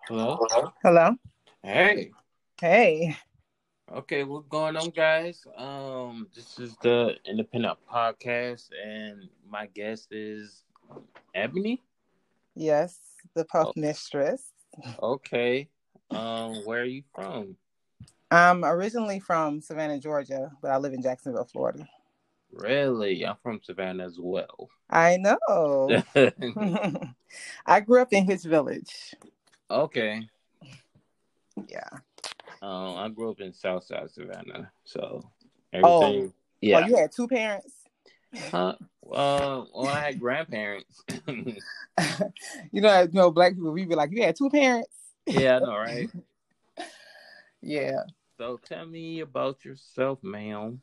Hello? Hello. Hey. Hey. Okay, what's going on, guys? This is the Independent Podcast, and my guest is Ebony. Yes, the Puff Oh, Mistress. okay. where are you from? I'm originally from Savannah, Georgia, but I live in Jacksonville, Florida. Really? I'm from Savannah as well. I know. I grew up in Hitch Village. Okay. Yeah. I grew up in Southside Savannah, so Oh. everything. Oh, Yeah. you had two parents? Huh? Well, I had grandparents. Black people, we be like, you had two parents? Yeah, I know, right? Yeah. So tell me about yourself, ma'am.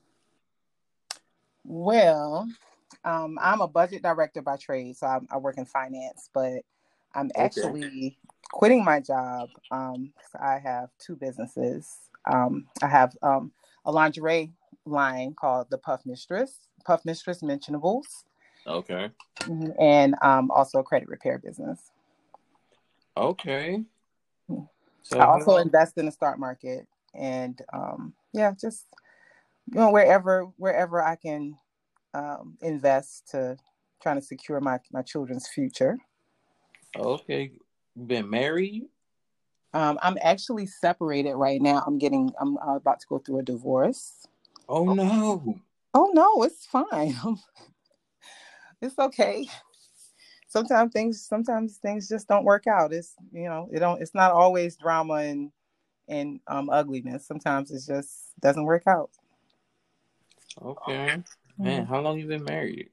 Well, I'm a budget director by trade, so I work in finance, but I'm Okay. actually quitting my job. 'Cause I have two businesses. I have a lingerie line called the Puff Mistress Mentionables, Okay. and also a credit repair business. Okay. I So how also long? invest in the stock market, and yeah, just wherever I can invest to trying to secure my children's future. Okay. Been married? I'm actually separated right now. I'm about to go through a divorce. Oh no. Oh no, it's fine. It's okay. Sometimes things just don't work out. It's not always drama and ugliness. Sometimes it just doesn't work out. Okay. Man, Mhm. how long you been married?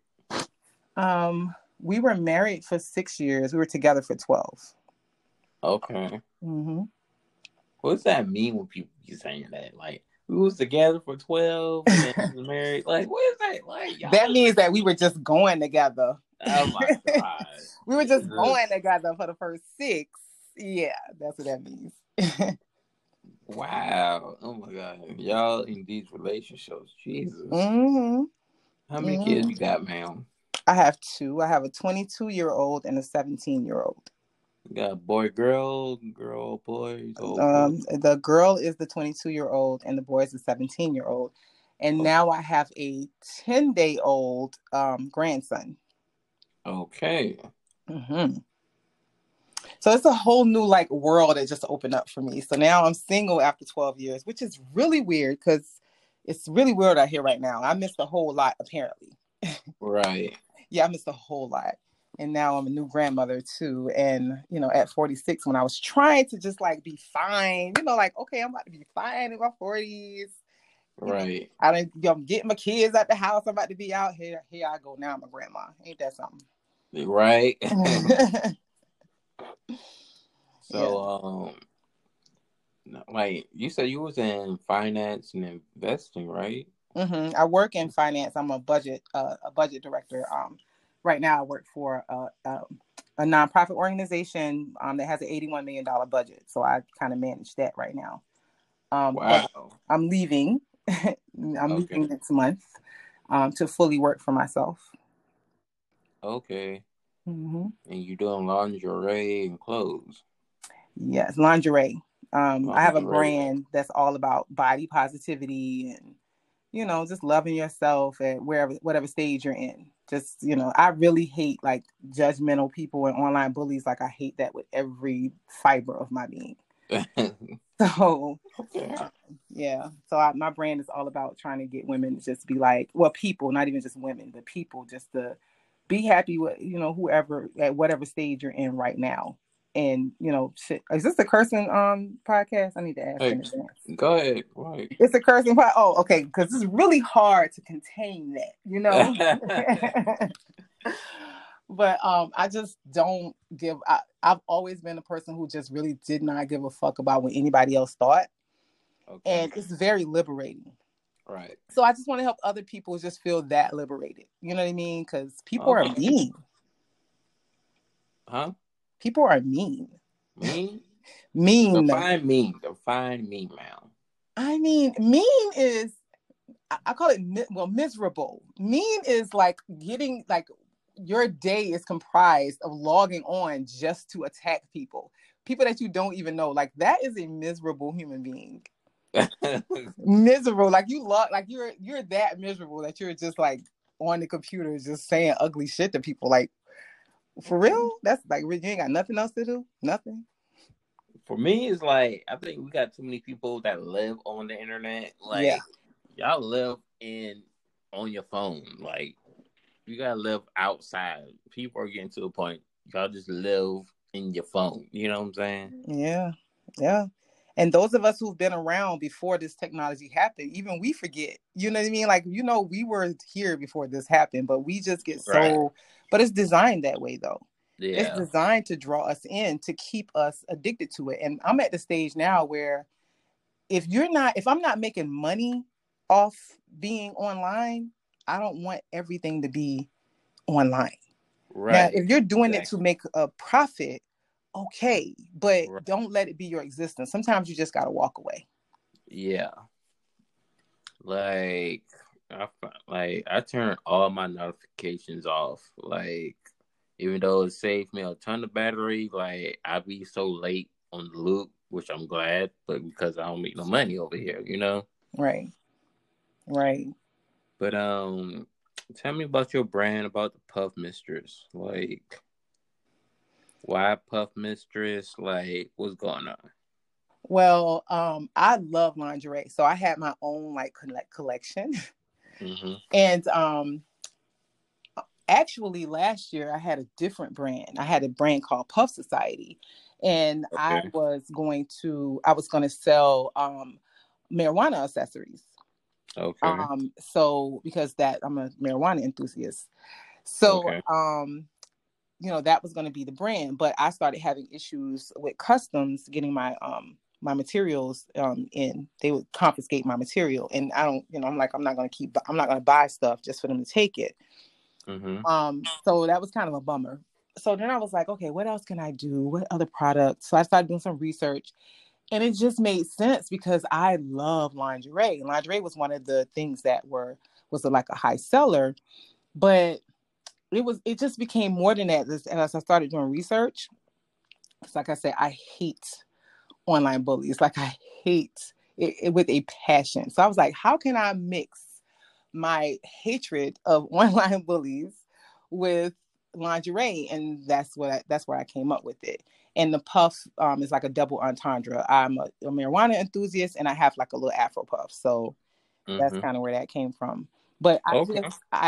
We were married for 6 years. We were together for 12. Okay. Mm-hmm. What does that mean when people be saying that? Like we was together for 12 and then we was married. Like what is that? Like That y'all. means that we were just going together. Oh my God. We were just going Jesus. together for the first six. Yeah, that's what that means. Wow. Oh my God. Y'all in these relationships. Jesus. hmm How many kids hmm you got, ma'am? I have two. I have a 22-year-old and a 17-year-old. You got a boy, girl, boys, old boy. The girl is the 22-year-old and the boy is the 17-year-old. And now I have a 10-day-old grandson. Okay. hmm So it's a whole new like world that just opened up for me. So now I'm single after 12 years, which is really weird because it's really weird out here right now. I missed a whole lot apparently. Right. Yeah, I missed a whole lot. And now I'm a new grandmother too. And, at 46, when I was trying to just like be fine, like, okay, I'm about to be fine in my 40s. Right. I'm getting my kids out the house. I'm about to be out here. Here I go. Now I'm a grandma. Ain't that something? Right. Yeah. So, like you said, you was in finance and investing, right? I work in finance. I'm a budget director. Right now I work for a nonprofit organization that has an $81 million budget. So I kind of manage that right now. But Wow. I'm leaving. I'm Okay. leaving next month to fully work for myself. Okay. hmm And you doing lingerie and clothes. Yes, lingerie. I have a Lingerie. brand that's all about body positivity and just loving yourself at whatever stage you're in. Just, I really hate like judgmental people and online bullies. Like I hate that with every fiber of my being. So, Okay. uh, yeah. So my brand is all about trying to get women to just be like, well, people, not even just women, but people just to be happy with, whoever at whatever stage you're in right now. And, shit. Is this a cursing podcast? I need to ask Hey, in advance. go ahead. Right. It's a cursing part. Oh, okay. Because it's really hard to contain that. But I just don't give. I've always been a person who just really did not give a fuck about what anybody else thought, Okay. and it's very liberating. Right. So I just want to help other people just feel that liberated. You know what I mean? Because people are Okay. mean. Huh? People are mean. Mean? Mean. Define mean. Define mean, ma'am. I mean, mean is I call it miserable. Mean is like getting like your day is comprised of logging on just to attack people. people that you don't even know. Like that is a miserable human being. Miserable. Like you love, like you're that miserable that you're just like on the computer just saying ugly shit to people. Like for real? That's like you ain't got nothing else to do? Nothing. For me, it's like I think we got too many people that live on the internet. Yeah. Like y'all live on your phone. Like you gotta live outside. People are getting to a point. Y'all just live in your phone. You know what I'm saying? Yeah. Yeah. And those of us who've been around before this technology happened, even we forget. You know what I mean? Like, we were here before this happened, but we just get Right. but it's designed that way though. It's Yeah. designed to draw us in, to keep us addicted to it. And I'm at the stage now where if I'm not making money off being online, I don't want everything to be online. Now, Right. if you're doing it to Exactly. make a profit, okay, but Right. don't let it be your existence. Sometimes you just got to walk away. Yeah. Like I turn all my notifications off. Like even though it saved me a ton of battery, like I be so late on the loop, which I'm glad, but because I don't make no money over here, you know. Right. Right. But tell me about your brand, about the Puff Mistress. Like why Puff Mistress? Like what's going on? Well, I love lingerie, so I had my own like collection, Mm-hmm. and actually last year I had a different brand. I had a brand called Puff Society, and I Okay. was going to sell marijuana accessories. Okay. So because that I'm a marijuana enthusiast, so Okay. that was going to be the brand, but I started having issues with customs getting my materials in. They would confiscate my material, and I don't, I'm like, I'm not going to buy stuff just for them to take it. Mm-hmm. So that was kind of a bummer. So then I was like, okay, what else can I do? What other products? So I started doing some research, and it just made sense because I love lingerie. Lingerie was one of the things that was like a high seller, but it just became more than that. As I started doing research, it's like I said, I hate online bullies. Like I hate it with a passion. So I was like, how can I mix my hatred of online bullies with lingerie? And that's where I came up with it. And the puff is like a double entendre. I'm a marijuana enthusiast, and I have like a little Afro puff. So that's Mm-hmm. kind of where that came from. But Okay.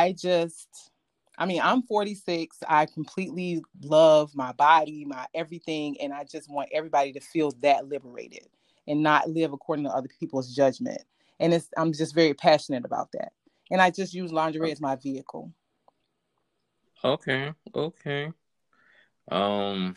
I mean, I'm 46. I completely love my body, my everything, and I just want everybody to feel that liberated and not live according to other people's judgment. And I'm just very passionate about that. And I just use lingerie as my vehicle. Okay. Okay. Um,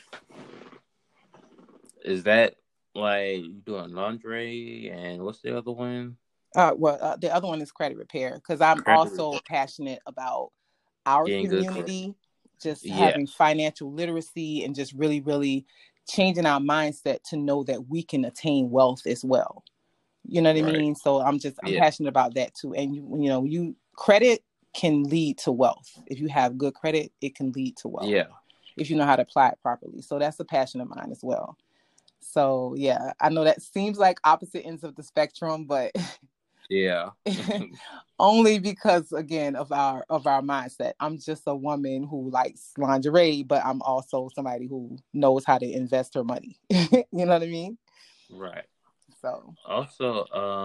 is that like you doing laundry and what's the other one? The other one is credit repair because I'm Credit also passionate about our getting good credit. community, just Yeah. having financial literacy and just really, really changing our mindset to know that we can attain wealth as well. You know what I Right. mean? So I'm Yeah. passionate about that too. And you credit can lead to wealth. If you have good credit, it can lead to wealth Yeah. if you know how to apply it properly. So that's a passion of mine as well. So yeah, I know that seems like opposite ends of the spectrum, but Yeah. only because again of our mindset. I'm just a woman who likes lingerie, but I'm also somebody who knows how to invest her money. You know what I mean? Right. So Also,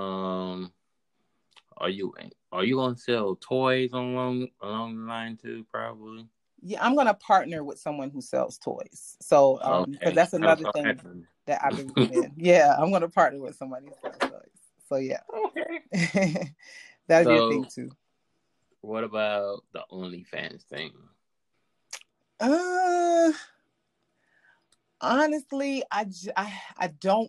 are you gonna sell toys along the line too? Probably. yeah, I'm gonna partner with someone who sells toys. So because Okay. that's How another about thing that? that I've been doing. Yeah, I'm gonna partner with somebody who sells toys. So yeah. Okay. That'd be a thing So, too. what about the OnlyFans thing? Uh Honestly, I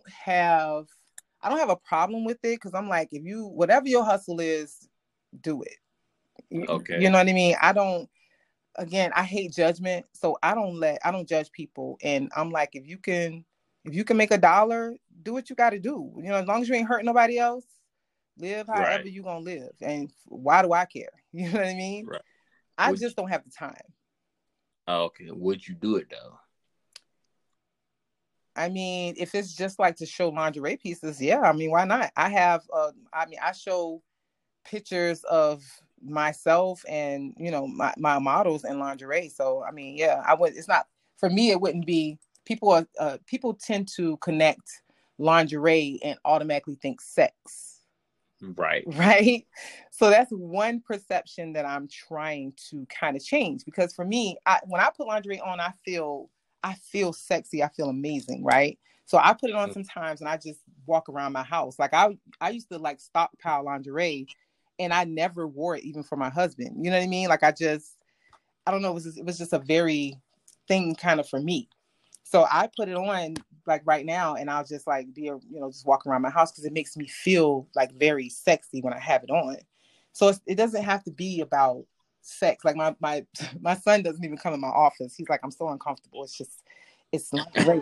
I don't have a problem with it because I'm like, if you whatever your hustle is, do it. You Okay. know what I mean? I don't. Again, I hate judgment, so I don't judge people, and I'm like, if you can make $1, do what you got to do. As long as you ain't hurting nobody else, live however Right. you gonna live. And why do I care? You know what I mean? Right. I Would just don't have the time. okay? Would you do it though? I mean, if it's just like to show lingerie pieces, yeah, I mean, why not? I have, I show pictures of myself and, you know, my models in lingerie. So, I mean, yeah, it's not, for me, it wouldn't be, people tend to connect lingerie and automatically think sex. Right. Right. So that's one perception that I'm trying to kind of change, because for me, when I put lingerie on, I feel sexy. I feel amazing. Right. So I put it on sometimes and I just walk around my house. Like I used to like stockpile lingerie and I never wore it even for my husband. You know what I mean? Like I don't know. It was just a very thing kind of for me. So I put it on like right now and I'll just like just walk around my house because it makes me feel like very sexy when I have it on. So it doesn't have to be about sex. Like my son doesn't even come in my office. He's like, I'm so uncomfortable. It's lingerie.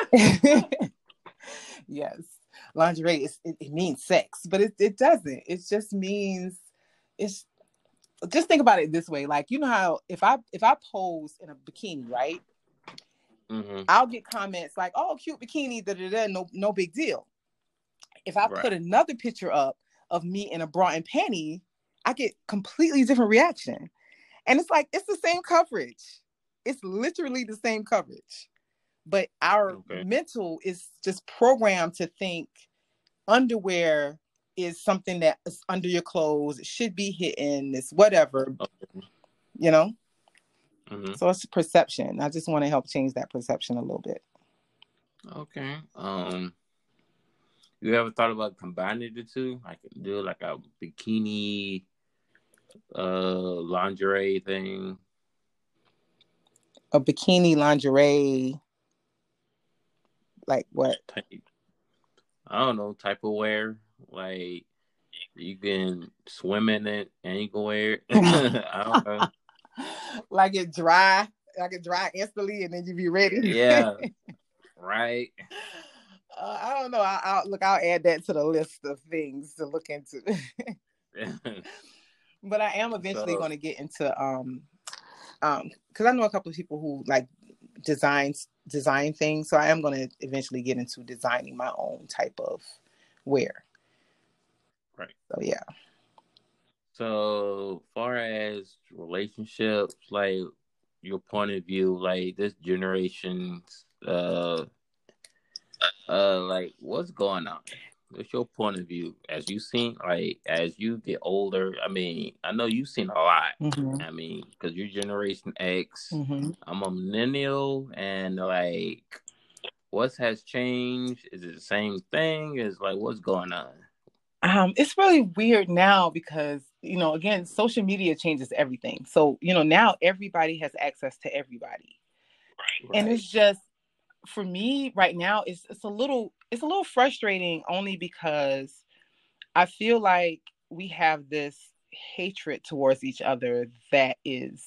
Yes. Lingerie, it means sex, but it doesn't. It just means just think about it this way. Like, you know how if I pose in a bikini, right? Mm-hmm. I'll get comments like, "Oh, cute bikini, no big deal." If I put another picture up of me in a bra and panty, I get completely different reaction. And it's like, it's the same coverage. It's literally the same coverage. But our mental is just programmed to think underwear is something that is under your clothes. It should be hidden. It's whatever, you know? Mm-hmm. So it's perception. I just want to help change that perception a little bit. Okay. You ever thought about combining the two? I could do like a bikini, lingerie thing. A bikini lingerie, like what? I don't know, type of wear. Like you can swim in it and you can wear it. I don't know. Like it dry instantly and then you be ready. Yeah. Right. I don't know. I'll add that to the list of things to look into. But I am eventually going to get into because I know a couple of people who like design things, so I am going to eventually get into designing my own type of wear. Right. So yeah. So far as relationships, like your point of view, like this generation's like what's going on? What's your point of view as you get older? I mean, I know you've seen a lot. Mm-hmm. I mean, because you're Generation X, mm-hmm. I'm a millennial, and like, what has changed? Is it the same thing? Is like, what's going on? It's really weird now because, again, social media changes everything. So, now everybody has access to everybody. Right. And it's just, for me right now, it's a little frustrating only because I feel like we have this hatred towards each other that is,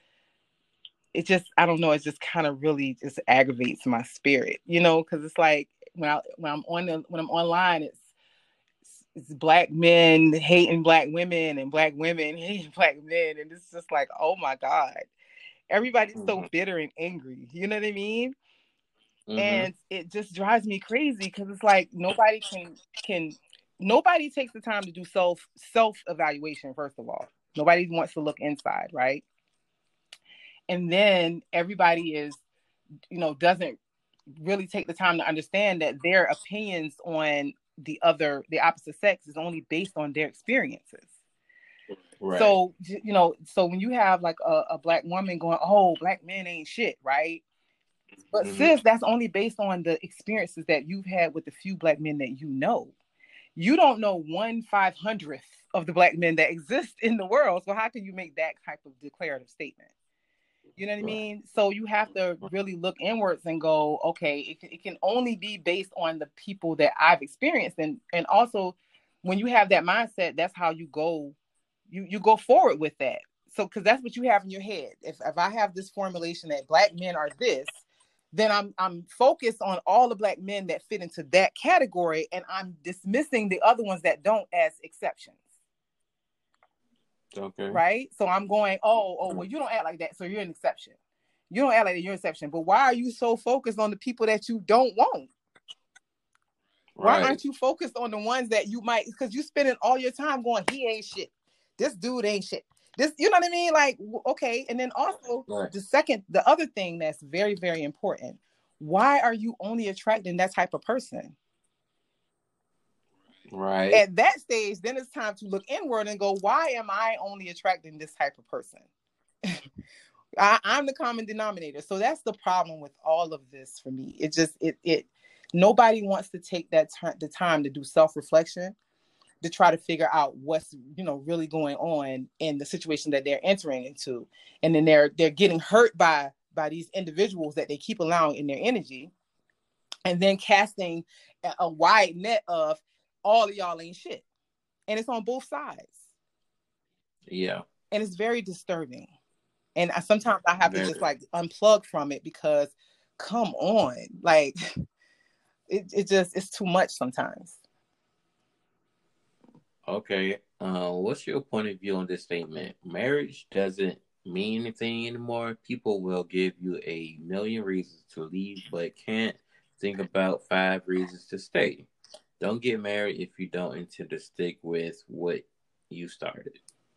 it just, I don't know, it just kind of really just aggravates my spirit, because it's like when I'm online, it's black men hating black women and black women hating black men, and it's just like, oh my God, everybody's so bitter and angry, you know what I mean? And it just drives me crazy because it's like nobody nobody takes the time to do self evaluation. First of all, nobody wants to look inside, right? And then everybody is, doesn't really take the time to understand that their opinions on the opposite sex is only based on their experiences. Right. So, so when you have like a black woman going, "Oh, black men ain't shit," right? But sis, that's only based on the experiences that you've had with the few black men that you know. You don't know 1/500th of the black men that exist in the world. So how can you make that type of declarative statement? You know what I mean? So you have to really look inwards and go, okay, it can only be based on the people that I've experienced. And also, when you have that mindset, that's how you go, you go forward with that. So, because that's what you have in your head. If I have this formulation that black men are this, then I'm focused on all the black men that fit into that category, and I'm dismissing the other ones that don't as exceptions. Okay. Right? So I'm going, well, you don't act like that, so you're an exception. You don't act like you're an exception, but why are you so focused on the people that you don't want? Why aren't you focused on the ones that you might, because you spending all your time going, he ain't shit. This dude ain't shit. This, you know what I mean? Like, okay. And then also the other thing that's very, very important. Why are you only attracting that type of person? Right. At that stage, then it's time to look inward and go, why am I only attracting this type of person? I'm the common denominator. So that's the problem with all of this for me. It just, nobody wants to take the time to do self-reflection, to try to figure out what's, really going on in the situation that they're entering into. And then they're getting hurt by these individuals that they keep allowing in their energy, and then casting a wide net of all of y'all ain't shit. And it's on both sides. Yeah. And it's very disturbing. And sometimes I have to just like unplug from it, because come on, like it's too much sometimes. Okay. What's your point of view on this statement? Marriage doesn't mean anything anymore. People will give you a million reasons to leave, but can't think about 5 reasons to stay. Don't get married if you don't intend to stick with what you started.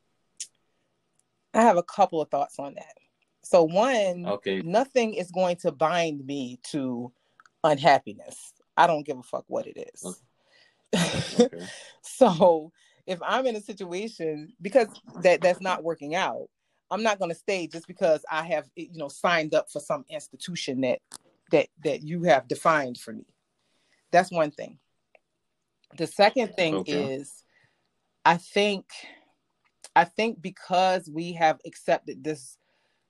I have a couple of thoughts on that. So one, nothing is going to bind me to unhappiness. I don't give a fuck what it is. Okay. So if I'm in a situation because that's not working out, I'm not going to stay just because I have, signed up for some institution that you have defined for me. That's one thing. The second thing is, I think because we have accepted this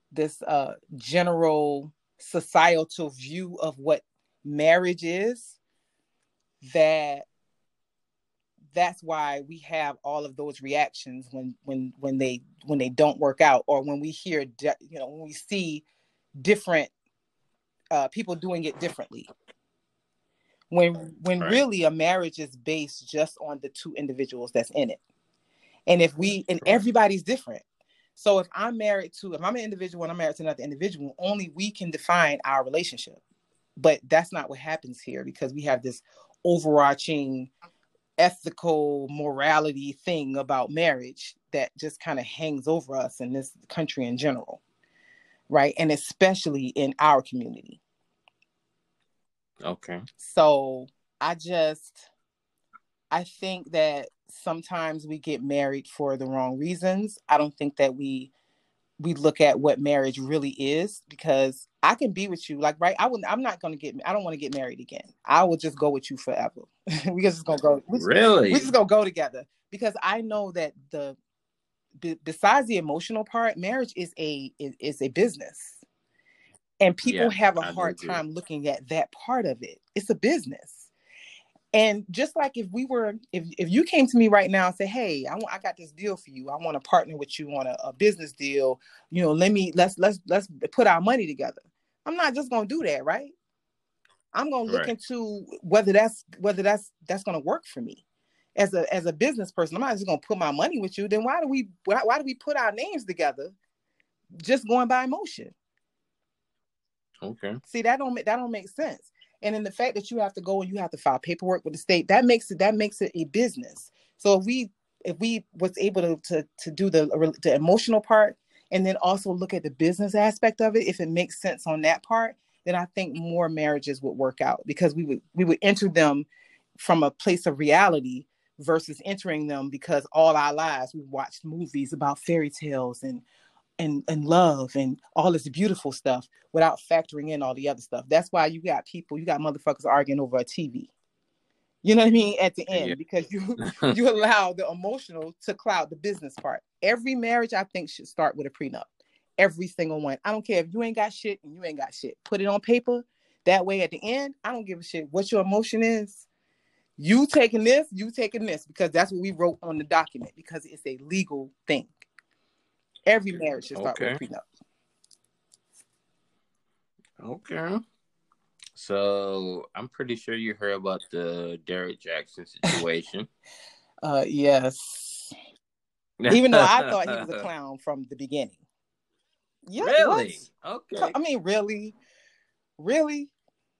general societal view of what marriage is, that's why we have all of those reactions when they don't work out, or when we hear, when we see different people doing it differently. When really a marriage is based just on the two individuals that's in it. And everybody's different. So if I'm an individual and I'm married to another individual, only we can define our relationship. But that's not what happens here, because we have this overarching ethical morality thing about marriage that just kind of hangs over us in this country in general. Right. And especially in our community. Okay. So I think that sometimes we get married for the wrong reasons. I don't think that we look at what marriage really is, because I can be with you, like, right. I don't want to get married again. I will just go with you forever. We just gonna go. Really? We just gonna go together, because I know that besides the emotional part, marriage is a business. And people have a hard time looking at that part of it. It's a business. And just like if you came to me right now and say, hey, I got this deal for you. I want to partner with you on a business deal. Let's put our money together. I'm not just going to do that, right? I'm going to look into whether that's going to work for me as a business person. I'm not just going to put my money with you. Then why do we put our names together just going by emotion? Okay. See, that don't make sense. And then the fact that you have to go and you have to file paperwork with the state, that makes it a business. So if we was able to do the emotional part, and then also look at the business aspect of it, if it makes sense on that part, then I think more marriages would work out, because we would enter them from a place of reality versus entering them because all our lives we watched movies about fairy tales and love and all this beautiful stuff without factoring in all the other stuff. That's why you got motherfuckers arguing over a TV. You know what I mean? At the end, because you allow the emotional to cloud the business part. Every marriage, I think, should start with a prenup. Every single one. I don't care if you ain't got shit and you ain't got shit. Put it on paper. That way at the end, I don't give a shit what your emotion is. You taking this, because that's what we wrote on the document, because it's a legal thing. Every marriage should start with a prenup. Okay. So I'm pretty sure you heard about the Derrick Jackson situation. Yes. Even though I thought he was a clown from the beginning. Yeah, what? Really? Okay. I mean, really? Really?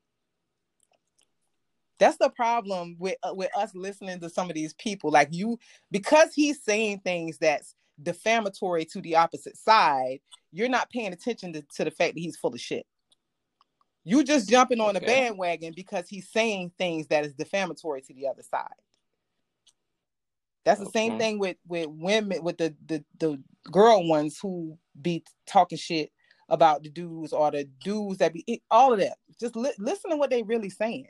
That's the problem with us listening to some of these people. Like you, because he's saying things that's defamatory to the opposite side, you're not paying attention to the fact that he's full of shit. You just jumping on the bandwagon because he's saying things that is defamatory to the other side. That's the same thing with women, with the girl ones who be talking shit about the dudes, or the dudes that be all of that. Just listen to what they really saying.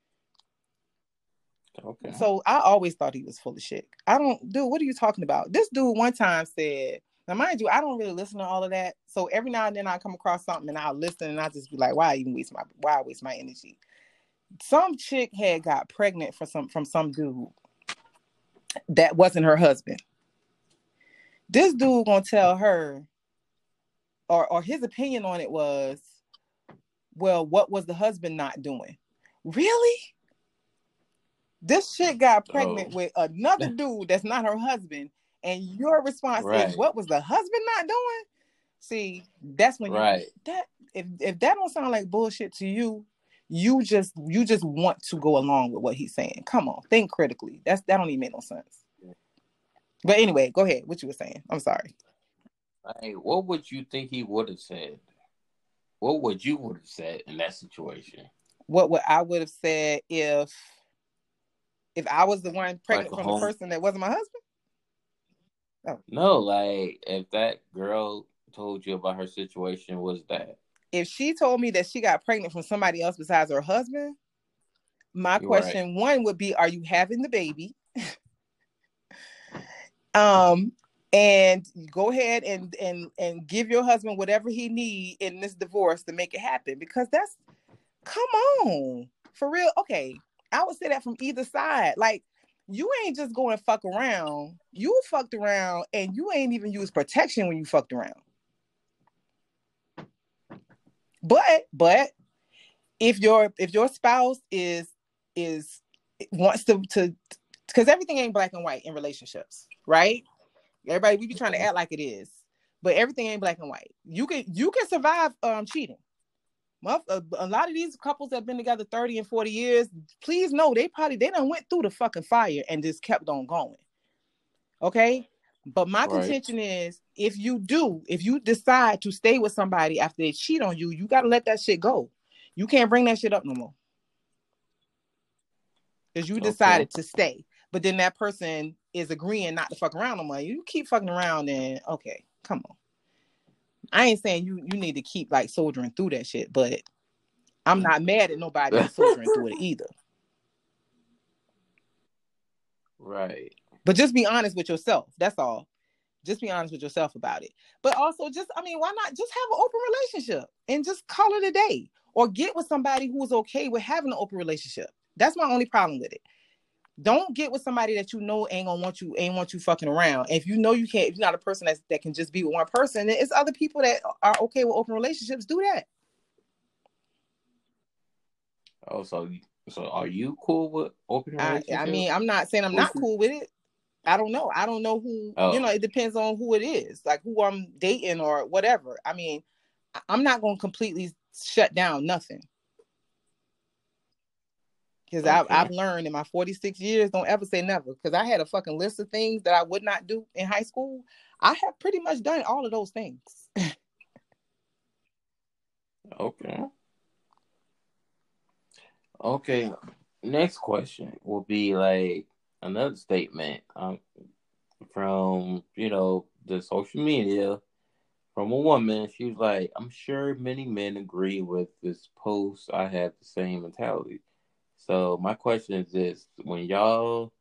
Okay. So I always thought he was full of shit. Dude, what are you talking about? This dude one time said, now mind you, I don't really listen to all of that. So every now and then I come across something and I'll listen and I just be like, why I waste my energy? Some chick had got pregnant from some dude that wasn't her husband. This dude gonna tell her, or his opinion on it was, well, what was the husband not doing? Really? This chick got pregnant with another dude that's not her husband, and your response is, what was the husband not doing? See, that's when if that don't sound like bullshit to you, you just want to go along with what he's saying. Come on, think critically. That don't even make no sense. But anyway, go ahead. What you were saying? I'm sorry. Hey, what would you think he would have said? What would you would have said in that situation? What I would have said if I was the one pregnant from the person that wasn't my husband? No, like if that girl told you about her situation, was that? If she told me that she got pregnant from somebody else besides her husband, my question one would be, are you having the baby? And go ahead and give your husband whatever he need in this divorce to make it happen, because come on, for real. Okay, I would say that from either side. Like, you ain't just going to fuck around. You fucked around and you ain't even used protection when you fucked around. But if your spouse wants to, because everything ain't black and white in relationships, right? Everybody, we be trying to act like it is, but everything ain't black and white. You can survive cheating. A lot of these couples that have been together 30 and 40 years, please know they done went through the fucking fire and just kept on going. Okay? But my contention is, if you decide to stay with somebody after they cheat on you, you got to let that shit go. You can't bring that shit up no more. Because you decided to stay. But then that person is agreeing not to fuck around no more. You keep fucking around, and okay, come on. I ain't saying you need to keep like soldiering through that shit, but I'm not mad at nobody that's soldiering through it either. Right. But just be honest with yourself. That's all. Just be honest with yourself about it. But also why not just have an open relationship and just call it a day, or get with somebody who's okay with having an open relationship. That's my only problem with it. Don't get with somebody that you know ain't want you fucking around. If you know you can't, if you're not a person that can just be with one person, then it's other people that are okay with open relationships. Do that. Oh, so are you cool with open relationships? I mean, I'm not saying I'm not cool with it. I don't know. I don't know who, it depends on who it is, like who I'm dating or whatever. I mean, I'm not going to completely shut down nothing. Because I've learned in my 46 years, don't ever say never. Because I had a fucking list of things that I would not do in high school. I have pretty much done all of those things. Okay. Next question will be like another statement from, the social media from a woman. She was like, I'm sure many men agree with this post. I have the same mentality. So my question is this: when y'all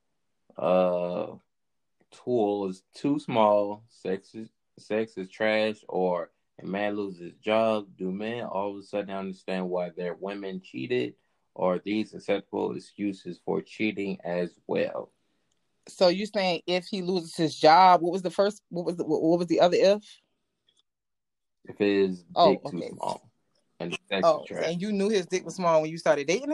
tool is too small, sex is trash, or a man loses his job, do men all of a sudden understand why their women cheated, or are these acceptable excuses for cheating as well? So you're saying if he loses his job, what was the other if? If his dick too small. And and you knew his dick was small when you started dating him?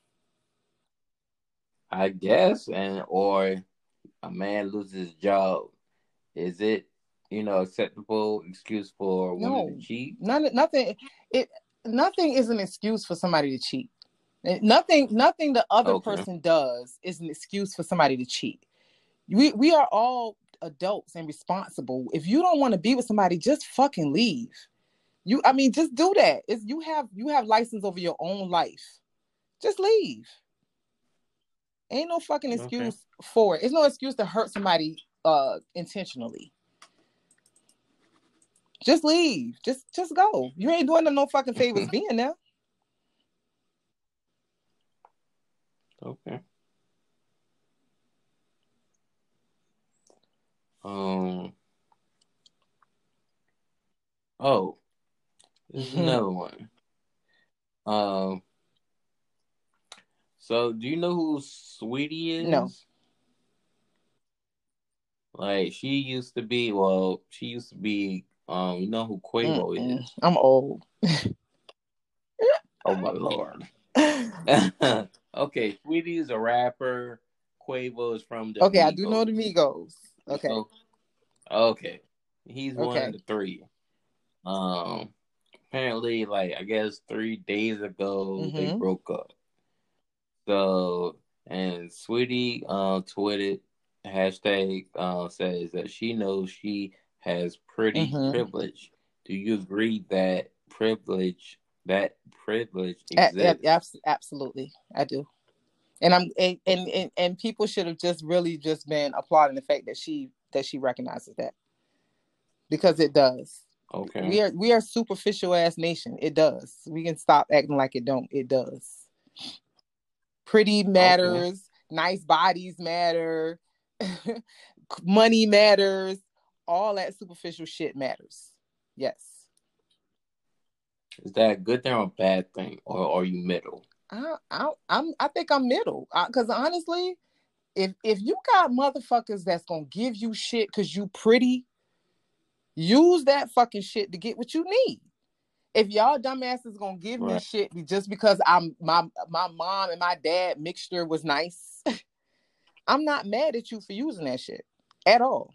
I guess, or a man loses his job. Is it acceptable excuse for women to No, cheat? nothing. Nothing is an excuse for somebody to cheat. Nothing the other Okay. person does is an excuse for somebody to cheat. We are all adults and responsible. If you don't want to be with somebody, just fucking leave. Just do that. You have license over your own life. Just leave. Ain't no fucking Okay. excuse for it. It's no excuse to hurt somebody intentionally. Just leave. Just go. You ain't doing them no fucking favors being there. Okay. Oh, there's another one. Um. So, do you know who Sweetie No. is? Like, she used to be. Well, she used to be. You know who Quavo is? I'm old. Oh my lord. Okay, Sweetie is a rapper. Quavo is from the Okay, I do know the Migos. Migos. You Okay. know? Okay, he's one of Okay. the three. Um, Apparently, like I guess 3 days ago, they Mm-hmm. broke up. So, and Sweetie tweeted hashtag says that she knows she has pretty Mm-hmm. privilege. Do you agree that privilege exists? Absolutely, I do. And and people should have just really just been applauding the fact that she recognizes that, because it does. Okay. We are superficial ass nation. It does. We can stop acting like it don't. It does. Pretty Okay. matters. Nice bodies matter. Money matters. All that superficial shit matters. Yes. Is that a good thing or a bad thing, or are you middle? I think I'm middle. Because honestly, if you got motherfuckers that's gonna give you shit because you pretty, use that fucking shit to get what you need. If y'all dumbasses gonna give me Right. shit just because my mom and my dad mixture was nice, I'm not mad at you for using that shit at all.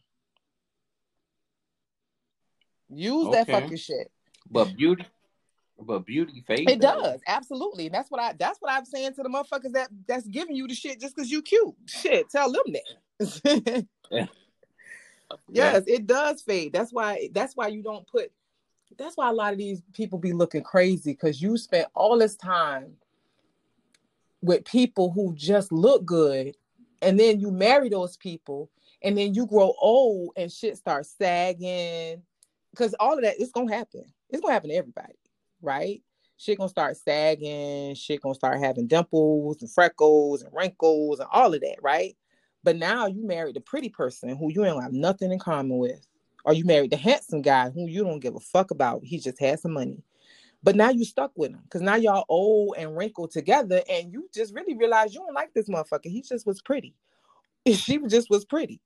Use that Okay. fucking shit. But beauty fade It though. does, absolutely. And that's what I'm saying to the motherfuckers that's giving you the shit just because you cute. Shit, tell them that. Yeah. Okay. Yes, it does fade. That's why you don't put. That's why a lot of these people be looking crazy, because you spent all this time with people who just look good, and then you marry those people, and then you grow old and shit starts sagging, because all of that, it's gonna happen. It's gonna happen to everybody, right? Shit gonna start sagging. Shit gonna start having dimples and freckles and wrinkles and all of that, right? But now you married a pretty person who you ain't have nothing in common with, or you married the handsome guy who you don't give a fuck about. He just had some money. But now you stuck with him because now y'all old and wrinkled together, and you just really realize you don't like this motherfucker. He just was pretty. She just was pretty,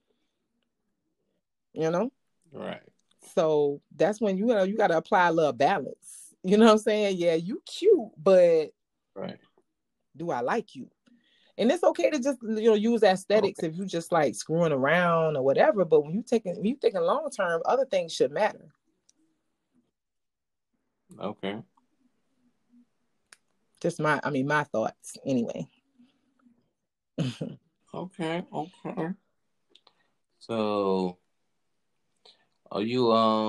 you know. Right. So that's when you gotta apply a little balance. You know what I'm saying? Yeah, you cute, but Right. do I like you? And it's okay to just use aesthetics Okay. if you just like screwing around or whatever. But when you thinking long term, other things should matter. Okay. Just my thoughts anyway. Okay. Okay. So, are you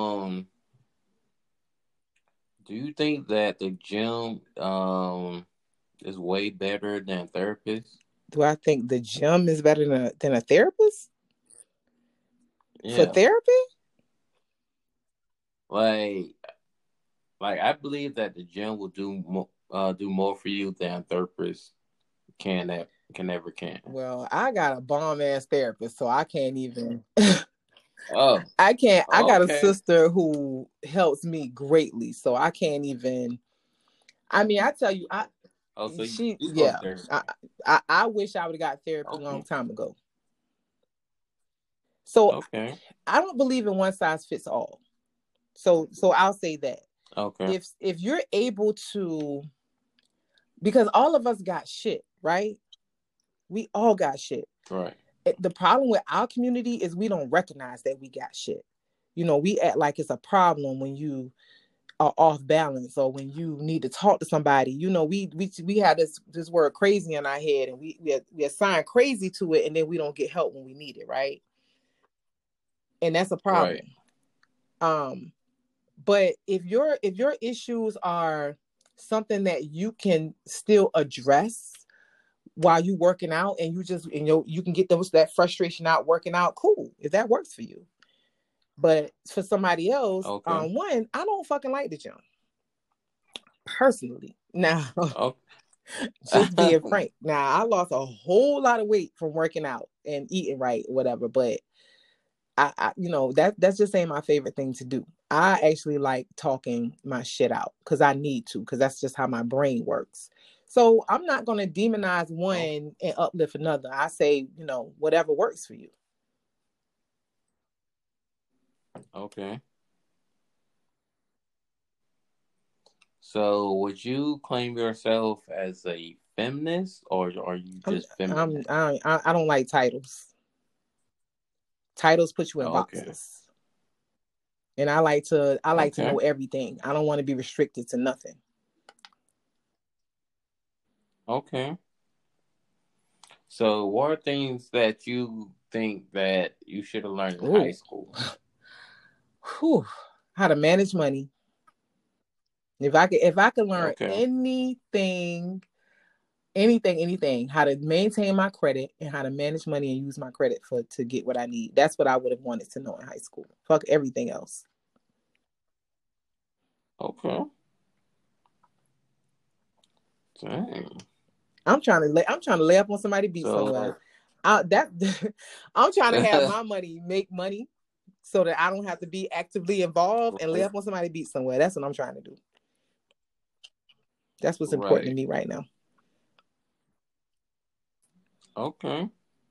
do you think that the gym is way better than therapist? Do I think the gym is better than a therapist for Yeah. therapy? Like I believe that the gym will do more for you than therapist can ever can. Well, I got a bomb ass therapist, so I can't even. Oh. I can't. I got a Okay. sister who helps me greatly, so I can't even. I tell you, Oh, so you she, do go to yeah. therapy. I wish I would have got therapy a long Okay. time ago. So Okay. I don't believe in one size fits all. So I'll say that Okay. if you're able to, because all of us got shit, right? We all got shit. Right. The problem with our community is we don't recognize that we got shit. we act like it's a problem when you are off balance or when you need to talk to somebody. We have this word crazy in our head, and we assign crazy to it, and then we don't get help when we need it, right? And that's a problem. Right. But if your issues are something that you can still address while you working out, and you can get that frustration out working out, cool, if that works for you. But for somebody else, one, I don't fucking like the gym personally. Now, just being frank. Now, I lost a whole lot of weight from working out and eating right, whatever. But I that just ain't my favorite thing to do. I actually like talking my shit out because I need to, because that's just how my brain works. So I'm not going to demonize one and uplift another. I say, whatever works for you. Okay. So would you claim yourself as a feminist, or are you just feminine? I don't like titles. Titles put you in boxes. And I like to know everything. I don't want to be restricted to nothing. Okay. So what are things that you think that you should have learned in high school? How to manage money. If I could learn anything, how to maintain my credit and how to manage money and use my credit to get what I need. That's what I would have wanted to know in high school. Fuck everything else. Okay. Dang. I'm trying to lay up on somebody, beat somewhere. I'm trying to have my money make money so that I don't have to be actively involved and lay up on somebody, beat somewhere. That's what I'm trying to do. That's what's important to me right now. Okay.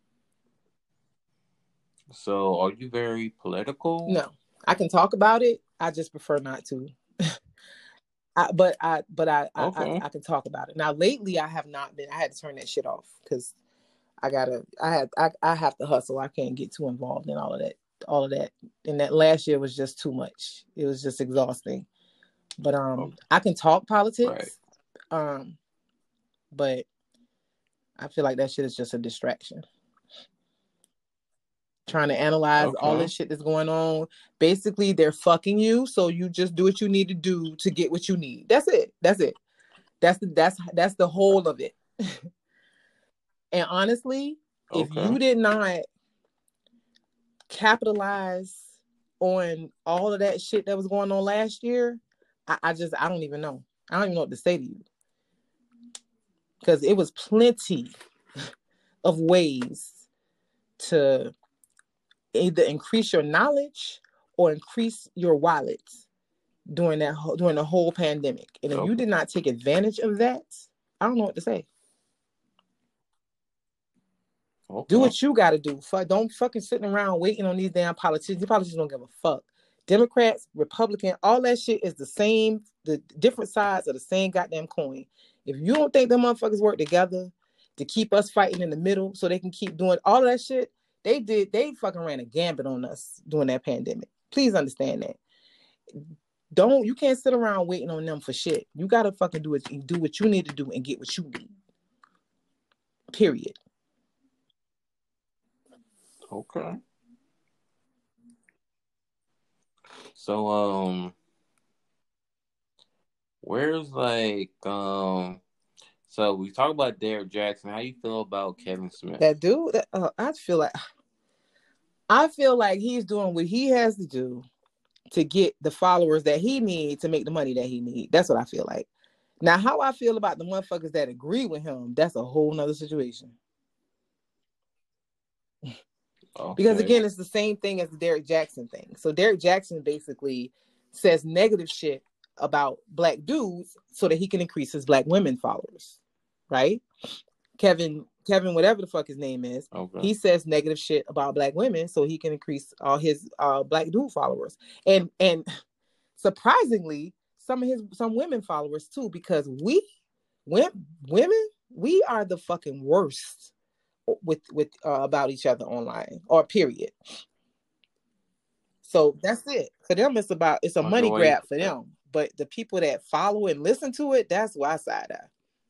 So, are you very political? No, I can talk about it. I just prefer not to. I can talk about it. Now, lately, I have not been. I had to turn that shit off because I have to hustle. I can't get too involved in all of that. And that last year was just too much. It was just exhausting. But I can talk politics. Right. But I feel like that shit is just a distraction. Trying to analyze all this shit that's going on. Basically, they're fucking you, so you just do what you need to do to get what you need. That's it. That's the whole of it. And honestly, if you did not capitalize on all of that shit that was going on last year, I don't even know. I don't even know what to say to you. Because it was plenty of ways to either increase your knowledge or increase your wallet during the whole pandemic. And if you did not take advantage of that, I don't know what to say. Do what you got to do. Don't fucking sitting around waiting on these damn politicians. These politicians don't give a fuck. Democrats, Republican, all that shit is the same. The different sides of the same goddamn coin. If you don't think them motherfuckers work together to keep us fighting in the middle so they can keep doing all of that shit, they fucking ran a gambit on us during that pandemic. Please understand that. You can't sit around waiting on them for shit. You gotta fucking do what you need to do and get what you need. Period. Okay. So where's so we talk about Derrick Jaxn. How you feel about Kevin Smith? That dude, I feel like he's doing what he has to do to get the followers that he needs to make the money that he needs. That's what I feel like. Now, how I feel about the motherfuckers that agree with him, that's a whole nother situation. Because again, it's the same thing as the Derrick Jaxn thing. So Derrick Jaxn basically says negative shit about black dudes so that he can increase his black women followers, right? Kevin, whatever the fuck his name is, he says negative shit about black women so he can increase all his black dude followers. And surprisingly, some women followers too, because women, we are the fucking worst with about each other online, or period. So that's it. For them, it's a money Enjoy. grab for them. But the people that follow and listen to it, that's why I side eye.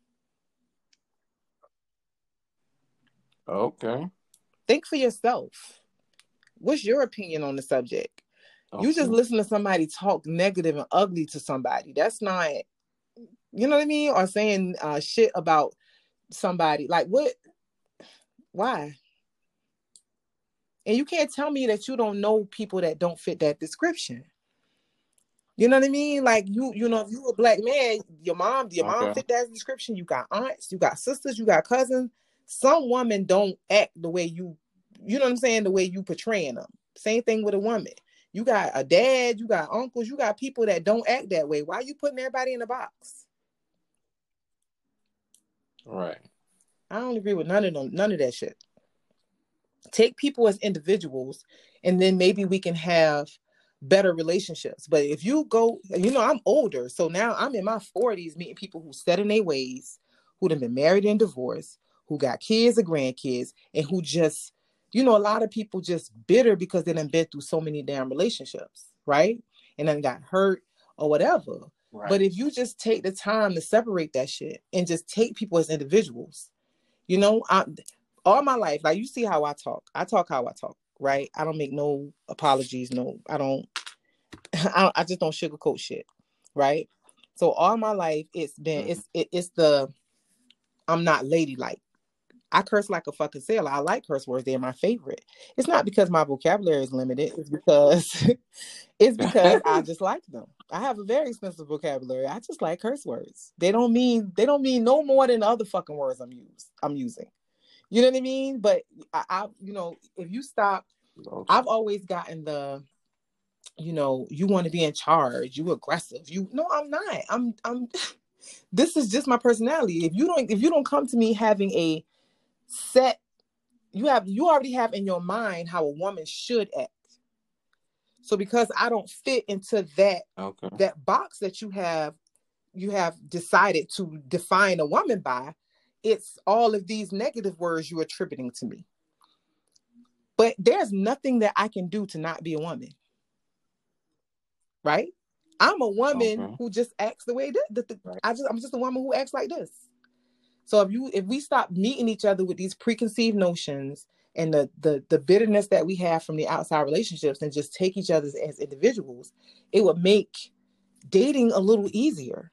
Okay. Think for yourself. What's your opinion on the subject? Okay. You just listen to somebody talk negative and ugly to somebody. That's not, you know what I mean? Or saying shit about somebody. Like, what? Why? And you can't tell me that you don't know people that don't fit that description. You know what I mean? Like you know, if you a black man, your mom Okay. fit that description. You got aunts, you got sisters, you got cousins. Some women don't act the way you know what I'm saying, the way you portraying them. Same thing with a woman. You got a dad, you got uncles, you got people that don't act that way. Why are you putting everybody in a box? Right. I don't agree with none of them, none of that shit. Take people as individuals, and then maybe we can have better relationships. But if you go, you know, I'm older, so now I'm in my 40s meeting people who set in their ways, who have been married and divorced, who got kids or grandkids, and who just, you know, a lot of people just bitter because they done been through so many damn relationships, right? And then got hurt or whatever. Right. But if you just take the time to separate that shit and just take people as individuals, you know, all my life, like you see how I talk how I talk, right? I don't make no apologies. No, I don't, I just don't sugarcoat shit. Right. So all my life it's been, it's the, I'm not ladylike. I curse like a fucking sailor. I like curse words. They're my favorite. It's not because my vocabulary is limited. It's because I just like them. I have a very expensive vocabulary. I just like curse words. They don't mean no more than the other fucking words I'm using. You know what I mean? But I you know, if you stop, Okay. I've always gotten the, you know, you want to be in charge, you aggressive. No, I'm not. I'm this is just my personality. If you don't come to me having a set, you already have in your mind how a woman should act. So because I don't fit into that box that you have decided to define a woman by, it's all of these negative words you're attributing to me. But there's nothing that I can do to not be a woman. Right? I'm a woman who just acts the way that right. I'm just a woman who acts like this. So if we stop meeting each other with these preconceived notions and the bitterness that we have from the outside relationships and just take each other as individuals, it would make dating a little easier.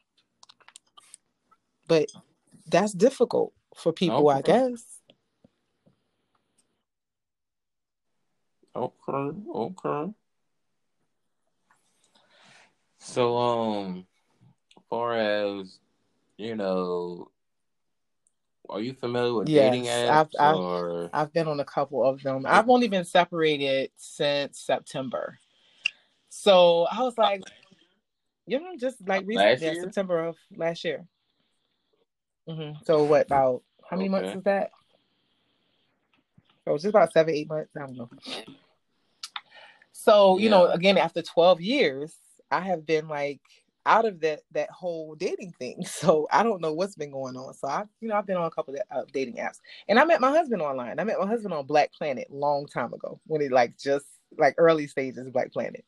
But that's difficult for people, I guess. Okay. So, as far as, you know, are you familiar with dating apps? I've been on a couple of them. I've only been separated since September. So I was like, you know, just like recently, September of last year. Mm-hmm. So what, about how many months is that? So just about 7-8 months. I don't know. So, you know, again, after 12 years, I have been like out of that whole dating thing. So I don't know what's been going on. So I've been on a couple of dating apps, and I met my husband online. I met my husband on Black Planet long time ago when it just early stages of Black Planet.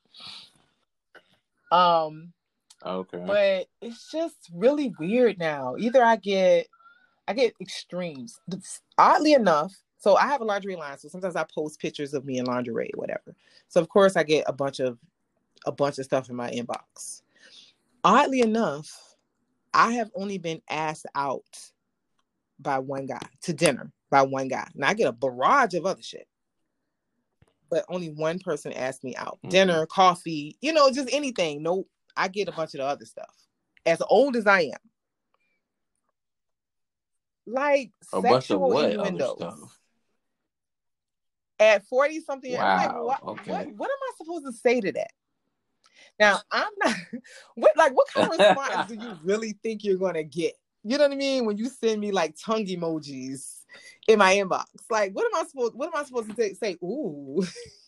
But it's just really weird now. Either I get extremes. Oddly enough, so I have a lingerie line, so sometimes I post pictures of me in lingerie or whatever. So of course I get a bunch of stuff in my inbox. Oddly enough, I have only been asked out by one guy to dinner by one guy. Now I get a barrage of other shit, but only one person asked me out. Dinner, coffee, just anything. Nope. I get a bunch of the other stuff. As old as I am. Like a sexual innuendos. At 40 something, wow. I'm like, what am I supposed to say to that? Now I'm not. What kind of response do you really think you're gonna get? You know what I mean? When you send me like tongue emojis in my inbox, like what am I supposed to say? Ooh,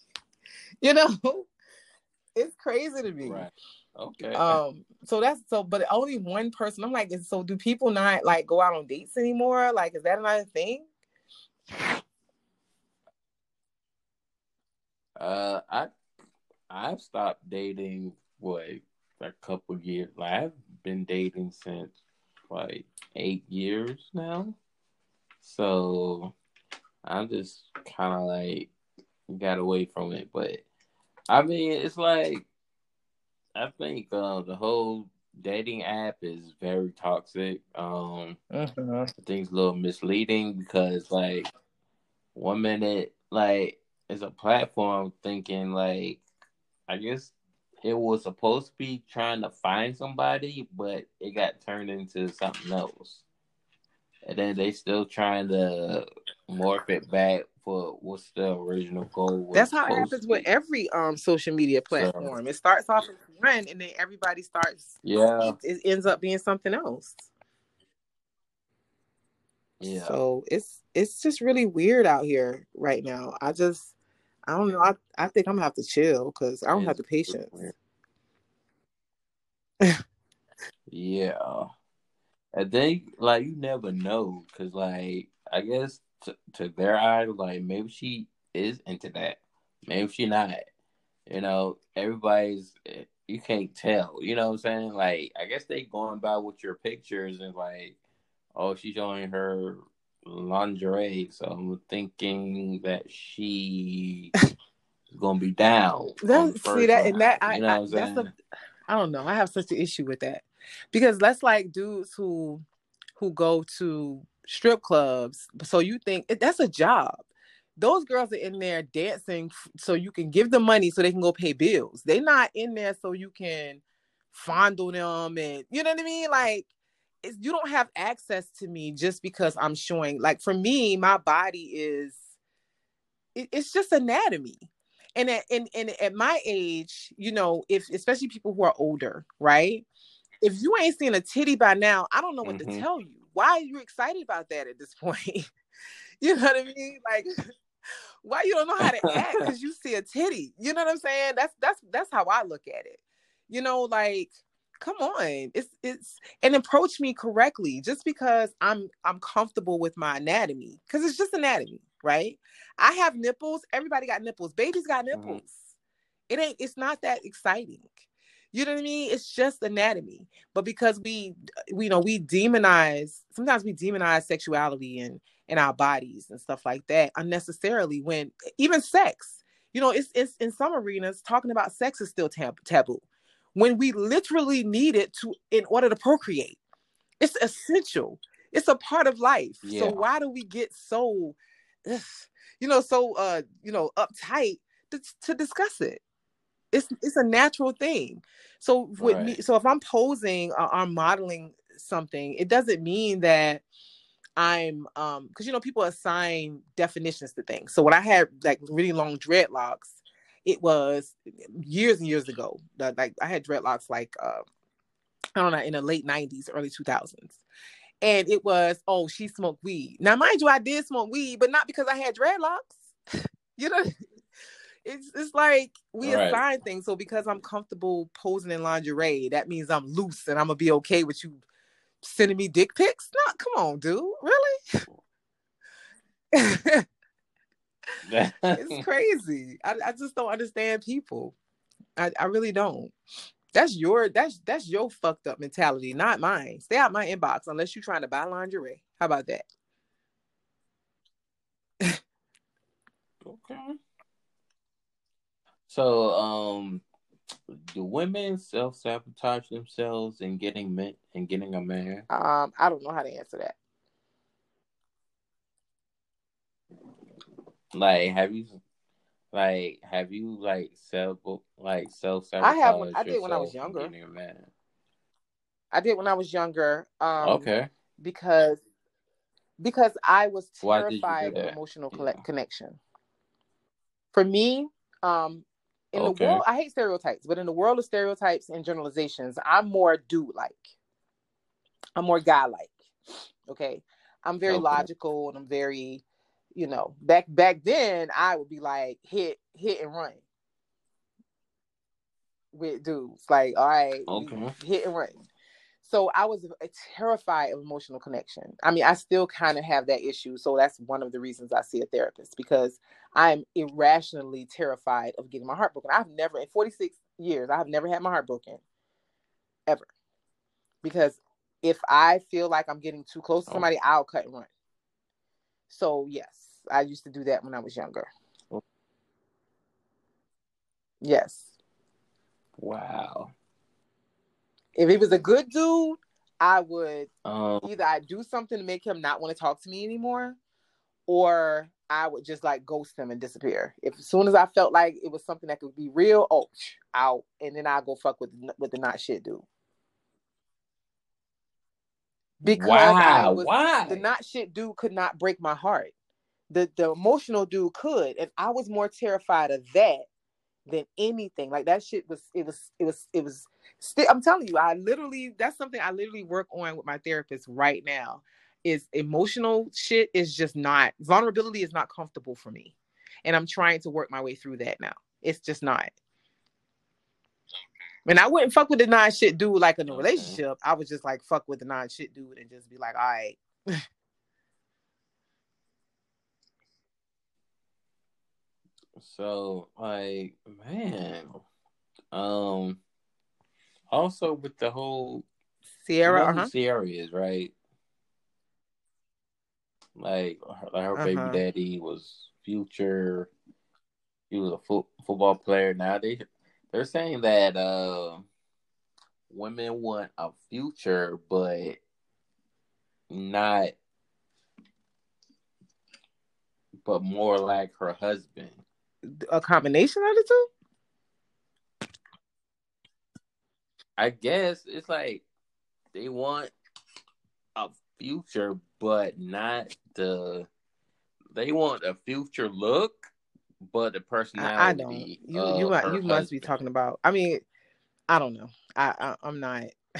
it's crazy to me. Right. Okay. But only one person. I'm like, so do people not go out on dates anymore? Is that another thing? I I've stopped dating what a couple years. Like I've been dating since like 8 years now. So I'm just kind of like got away from it. But I mean, it's like I think the whole dating app is very toxic. I think it's a little misleading because like 1 minute like it's a platform thinking like I guess it was supposed to be trying to find somebody, but it got turned into something else. And then they still trying to morph it back for what's the original goal That's was how it supposed to happens with be. every social media So platform. It starts off as one, and then everybody starts. yeah, It ends up being something else. yeah, So it's just really weird out here right now. I don't know. I think I'm gonna have to chill because I don't have it's the patience. weird. Yeah. And then, like, you never know, because, like, I guess to their eye, like, maybe she is into that. Maybe she not. Everybody's, you can't tell. You know what I'm saying? Like, I guess they going by with your pictures and, like, oh, she's showing her lingerie. So I'm thinking that she is going to be down on the See first that and round. that You know what I'm saying? I don't know. I have such an issue with that because that's like dudes who go to strip clubs. So you think that's a job. Those girls are in there dancing so you can give them money so they can go pay bills. They're not in there so you can fondle them and you know what I mean? Like you don't have access to me just because I'm showing. Like for me, my body it's just anatomy. And at my age, if especially people who are older, right? If you ain't seen a titty by now, I don't know what to Mm-hmm. tell you. Why are you excited about that at this point? You know what I mean? Like, why you don't know how to act because you see a titty? You know what I'm saying? That's how I look at it. Like, come on, it's and approach me correctly. Just because I'm comfortable with my anatomy, because it's just anatomy, right? I have nipples. Everybody got nipples. Babies got nipples. Mm-hmm. It's not that exciting. You know what I mean? It's just anatomy. But because we demonize, sometimes we demonize sexuality and our bodies and stuff like that unnecessarily, when even sex, it's in some arenas, talking about sex is still taboo when we literally need it in order to procreate. It's essential. It's a part of life. Yeah. So why do we get so uptight to discuss it? It's a natural thing. So with me, so if I'm posing or I'm modeling something, it doesn't mean that I'm because people assign definitions to things. So when I had like really long dreadlocks, it was years and years ago. Like I had dreadlocks like I don't know, in the late 90s, early 2000s. And it was, oh, she smoked weed. Now, mind you, I did smoke weed, but not because I had dreadlocks. It's like we assign things. So because I'm comfortable posing in lingerie, that means I'm loose and I'm gonna be okay with you sending me dick pics? No, come on, dude. Really? It's crazy. I just don't understand people. I really don't. That's your fucked up mentality, not mine. Stay out my inbox unless you're trying to buy lingerie. How about that? Okay. So, do women self-sabotage themselves in getting a man? I don't know how to answer that. Like, have you self-sabotage I did when I was yourself in younger. getting a man? I did when I was younger. Okay. Because I was terrified of emotional connection. For me, in the world, I hate stereotypes, but in the world of stereotypes and generalizations, I'm more dude-like. I'm more guy-like. Okay. I'm very logical and I'm very, back then I would be like hit and run with dudes. Like, all right, hit and run. So I was terrified of emotional connection. I mean, I still kind of have that issue. So that's one of the reasons I see a therapist, because I'm irrationally terrified of getting my heart broken. I've never, in 46 years, I have never had my heart broken, ever. Because if I feel like I'm getting too close to somebody, I'll cut and run. So yes, I used to do that when I was younger. Yes. Wow. If he was a good dude, I would either I'd do something to make him not want to talk to me anymore, or I would just like ghost him and disappear. If as soon as I felt like it was something that could be real, out, and then I'll go fuck with the not shit dude. Because Why? The not shit dude could not break my heart. The emotional dude could, and I was more terrified of that than anything. Like that shit was still, I'm telling you, that's something I literally work on with my therapist right now. Is emotional shit is just not, vulnerability is not comfortable for me. And I'm trying to work my way through that now. It's just not. And I wouldn't fuck with the non shit dude like in a relationship. I would just like fuck with the non shit dude and just be like, all right. So like, man, also with the whole Sierra, who Sierra is, right? Like her baby daddy was Future. He was a football player. Now they're saying that women want a Future, but not, but more like her husband. A combination of the two? I guess it's like they want a Future, but not they want a Future look, but the personality. I don't. You must be talking about. I mean, I don't know. I'm not.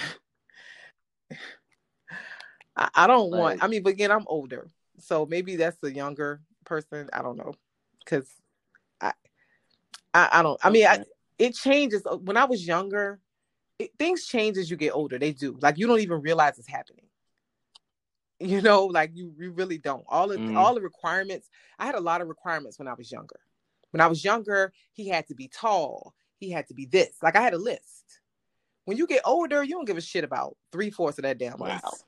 I don't want. I mean, but again, I'm older, so maybe that's a younger person. I don't know, because I don't. I mean, it changes. When I was younger, things change as you get older. They do. Like you don't even realize it's happening. You know, like you really don't. All the requirements. I had a lot of requirements when I was younger. When I was younger, he had to be tall. He had to be this. Like I had a list. When you get older, you don't give a shit about 3/4 of that damn list.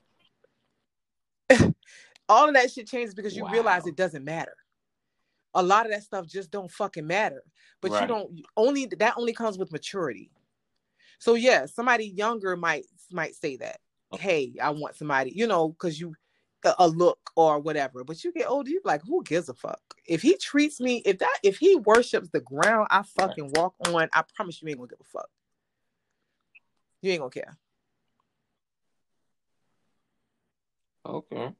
All of that shit changes because you realize it doesn't matter. A lot of that stuff just don't fucking matter. But you don't that only comes with maturity. So yeah, somebody younger might say that. Hey, I want somebody, because you a look or whatever. But you get older, you're like, who gives a fuck? If he treats me, if he worships the ground I fucking walk on, I promise you ain't gonna give a fuck. You ain't gonna care. Okay.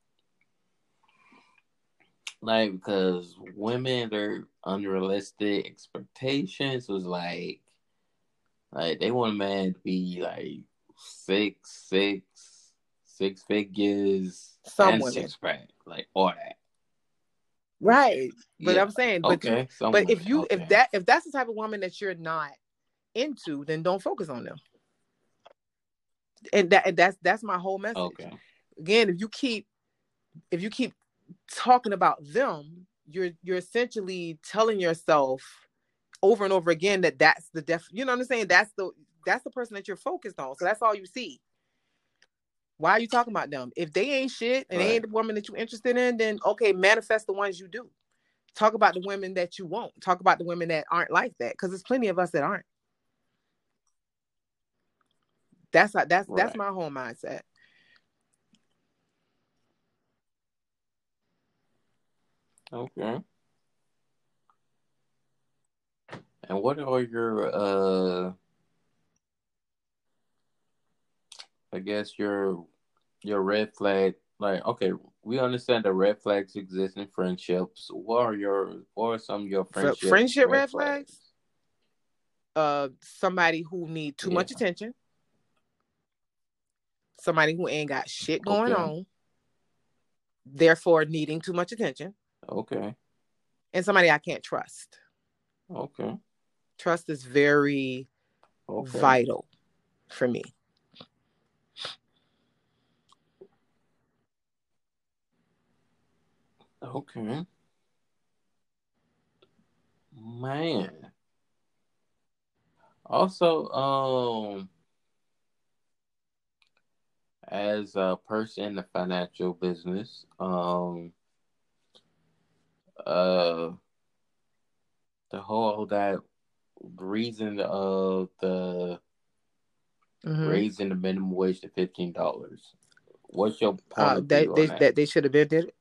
Like, because women, their unrealistic expectations was like they want a man to be like six figures, some and women. 6-pack, like all that. Right. But I'm saying, but women, if that's the type of woman that you're not into, then don't focus on them. And that's my whole message. Okay. Again, if you keep talking about them, you're essentially telling yourself over and over again that that's the you know what I'm saying? That's the person that you're focused on. So that's all you see. Why are you talking about them? If they ain't shit and they ain't the woman that you're interested in, then okay, manifest the ones you do. Talk about the women that you won't. Talk about the women that aren't like that, because there's plenty of us that aren't. That's my whole mindset. Okay. And what are your I guess your red flag? Like, okay, we understand that red flags exist in friendships. What are some of your friendship red flags? Somebody who need too much attention. Somebody who ain't got shit going on, therefore needing too much attention. Okay. And somebody I can't trust. Okay. Trust is very vital for me. Okay. Man. Also, as a person in the financial business, uh, the whole that reason of the Mm-hmm. raising the minimum wage to $15. What's your point of view on that? That they should have been did it.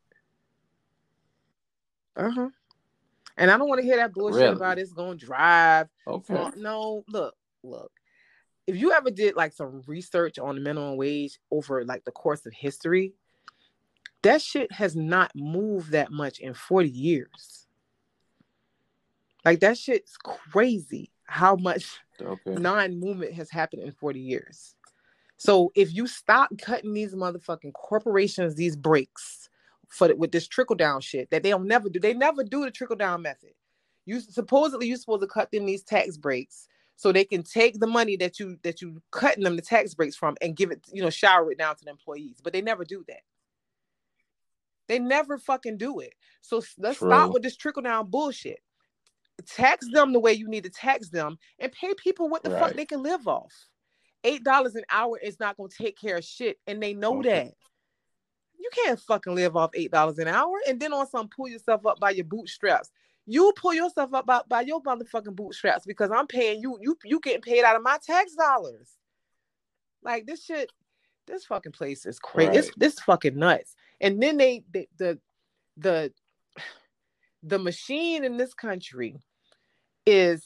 Uh-huh. And I don't want to hear that bullshit about Really? it's gonna drive Okay. small. No, look. If you ever did like some research on the minimum wage over like the course of history, that shit has not moved that much in 40 years. Like that shit's crazy how much Okay. non-movement has happened in 40 years. So if you stop cutting these motherfucking corporations these breaks with this trickle down shit that they'll never do. They never do the trickle down method. You're supposed to cut them these tax breaks so they can take the money that you cutting them the tax breaks from and give it, shower it down to the employees. But they never do that. They never fucking do it. So let's stop True. with this trickle down bullshit. Tax them the way you need to tax them and pay people what the fuck Right. they can live off. $8 an hour is not going to take care of shit, and they know Okay. that. You can't fucking live off $8 an hour and then on some pull yourself up by your bootstraps. You pull yourself up by your motherfucking bootstraps because I'm paying you. You getting paid out of my tax dollars. Like this shit, this fucking place is crazy. Right. This fucking nuts. And then the the machine in this country is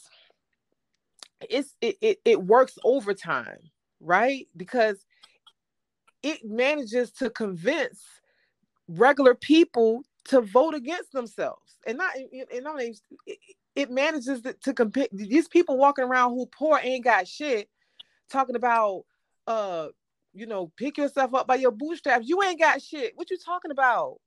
it works overtime, right? Because it manages to convince regular people to vote against themselves, and not it manages to compare these people walking around who poor ain't got shit, talking about pick yourself up by your bootstraps. You ain't got shit. What you talking about?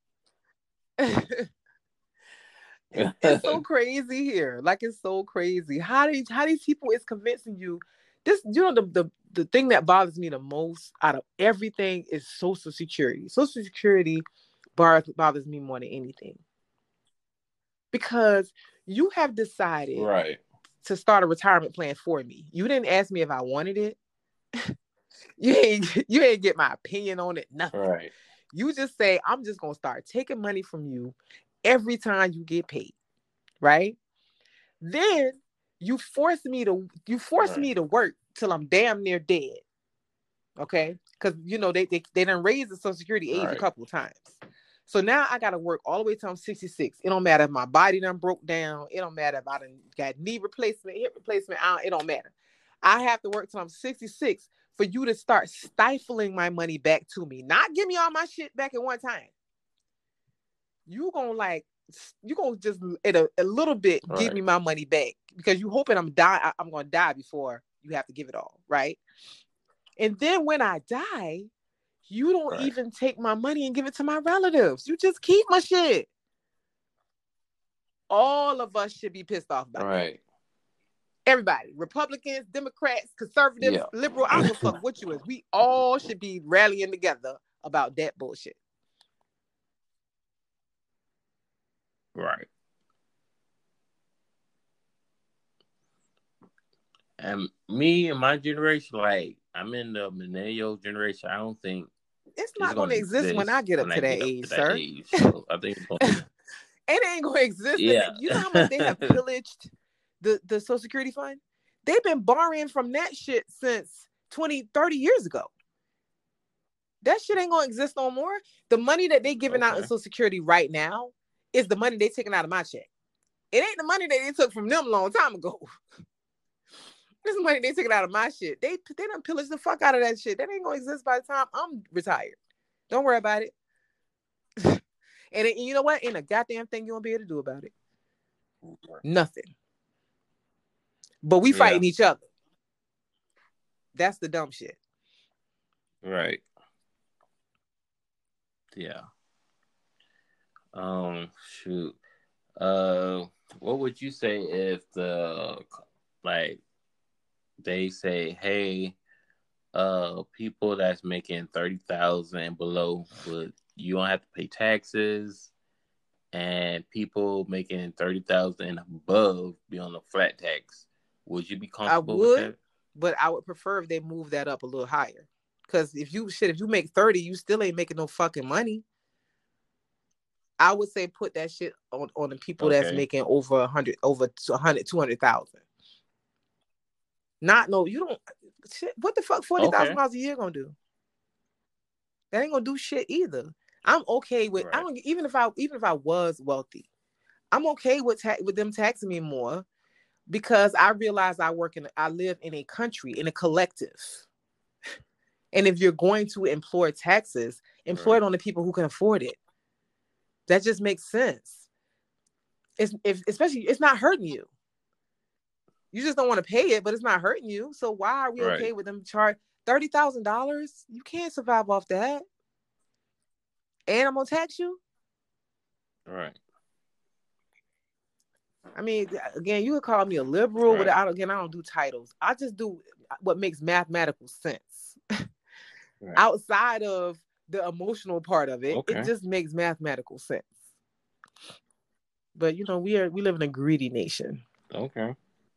It's so crazy here. Like it's so crazy. How these people is convincing you this, the thing that bothers me the most out of everything is Social Security. Social Security bothers me more than anything. Because you have decided Right. to start a retirement plan for me. You didn't ask me if I wanted it. You ain't get my opinion on it, nothing. Right. You just say, I'm just gonna start taking money from you every time you get paid. Right? Then you force me to work till I'm damn near dead. Okay? Because they done raised the Social Security age a Right. couple of times. So now I gotta work all the way till I'm 66. It don't matter if my body done broke down. It don't matter if I done got knee replacement, hip replacement. It don't matter. I have to work till I'm 66 for you to start stifling my money back to me. Not give me all my shit back at one time. You gonna just at a little bit give Right. me my money back because you hoping I'm gonna die before you have to give it all, right? And then when I die, you don't Right. even take my money and give it to my relatives. You just keep my shit. All of us should be pissed off about that. Right. Everybody, Republicans, Democrats, conservatives, Yeah. liberal, I don't give a fuck what you is. We all should be rallying together about that bullshit. Right. And me and my generation, like I'm in the millennial generation. I don't think It's it's not going to gonna exist when I exist get up when to I that get up to age, that sir. age. So I think it's gonna. It ain't going to exist. And Yeah. you know how much they have pillaged the Social Security fund? They've been borrowing from that shit since 20, 30 years ago. That shit ain't going to exist no more. The money that they giving out in Okay. Social Security right now is the money they taking out of my check. It ain't the money that they took from them a long time ago. This is money they taking out of my shit. They done pillaged the fuck out of that shit. That ain't going to exist by the time I'm retired. Don't worry about it. And you know what? Ain't a goddamn thing you won't be able to do about it. Nothing. But we Yeah. fighting each other. That's the dumb shit. Right. Yeah. Shoot. What would you say if like they say, hey, people that's making 30,000 and below, but you don't have to pay taxes. and people making 30,000 and above be on a flat tax. Would you be I comfortable with would, that? but I would prefer if they move that up a little higher. Because if you make 30, you still ain't making no fucking money. I would say put that shit on the people that's Okay. making over 100, over 100, 200,000. Not no, you don't. Shit, what the fuck Okay. $40,000 a year gonna do? That ain't gonna do shit either. I'm okay with. I Right. don't even if I was wealthy, I'm okay with with them taxing me more because I realize I live in a country, in a collective. And if you're going to employ taxes, employ Right. it on the people who can afford it. That just makes sense. Especially it's not hurting you. You just don't want to pay it, but it's not hurting you. So why are we okay Right. with them charge $30,000? You can't survive off that. And I'm gonna tax you. Right. I mean, again, you would call me a liberal, but Right. I don't do titles. I just do what makes mathematical sense. Right. Outside of the emotional part of it, it Okay. just makes mathematical sense. But we live in a greedy nation. Okay.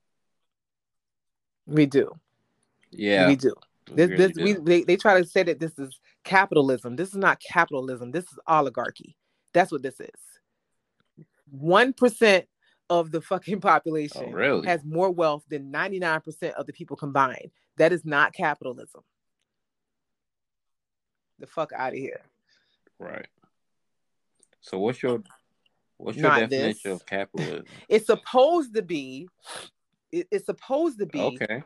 We do. Yeah. We do. We This really this we do. they try to say that this is capitalism. This is not capitalism. This is oligarchy. That's what this is. 1% of the fucking Oh, population really? has more wealth than 99% of the people combined. That is not capitalism. The fuck out of here. Right. So what's your Not this. definition of capitalism? It's supposed to be. It's supposed to be Okay.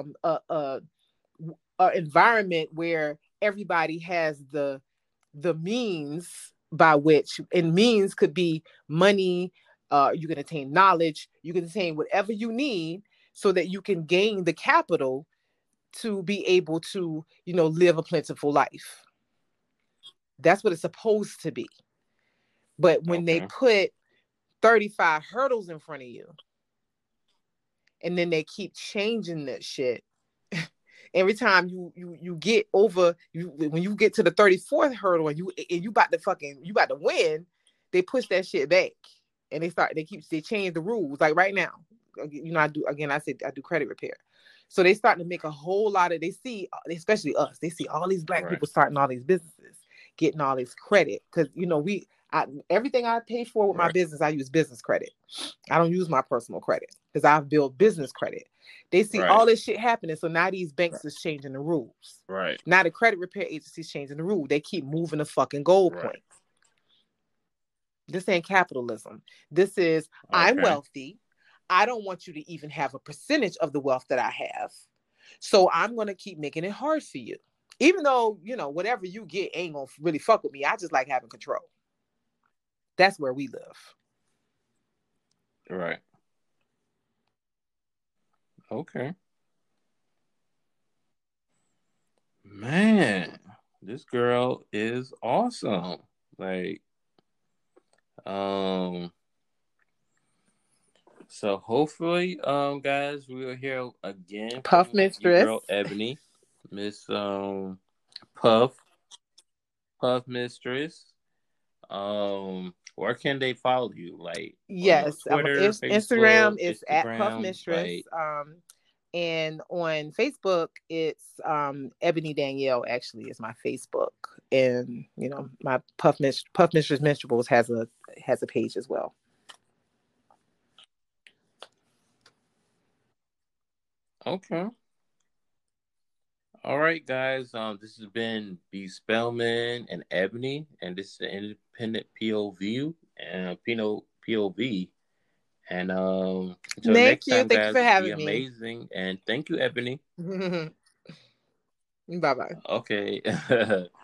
a environment where everybody has the means by which, and means could be money. You can attain knowledge. You can attain whatever you need so that you can gain the capital to be able to live a plentiful life. That's what it's supposed to be. But when they Okay. put 35 hurdles in front of you and then they keep changing that shit, every time you get over, when you get to the 34th hurdle and you about to win, they push that shit back and they change the rules. Like right now, I do credit repair. So they starting to make a whole lot of, they see, especially us, they see all these black Right. people starting all these businesses, getting all this credit. Because, everything I pay for with my Right. business, I use business credit. I don't use my personal credit because I've built business credit. They see Right. all this shit happening. So now these banks is changing the rules. Right. Now the credit repair agency's changing the rule. They keep moving the fucking goal Right. point. This ain't capitalism. This is, I'm Okay. wealthy. I don't want you to even have a percentage of the wealth that I have. So I'm going to keep making it hard for you. Even though, whatever you get ain't going to really fuck with me. I just like having control. That's where we live. Right. Okay. Man, this girl is awesome. Like, um, so hopefully, guys, we'll hear again Puff from your Mistress. girl Ebony, Miss Puff, Puff Mistress. Where can they follow you? Like on your Yes, Twitter, Instagram Facebook, is at Puff Instagram, Mistress. like And on Facebook, it's Ebony Danielle. Actually, is my Facebook, and my Puff Mistress Menstruables has a page as well. okay. All right, guys. This has been B Spellman and Ebony, and this is the Independent POV and POV. And until Thank next you. time, Thank you for guys, be having me. amazing. And thank you, Ebony. Bye bye. Okay.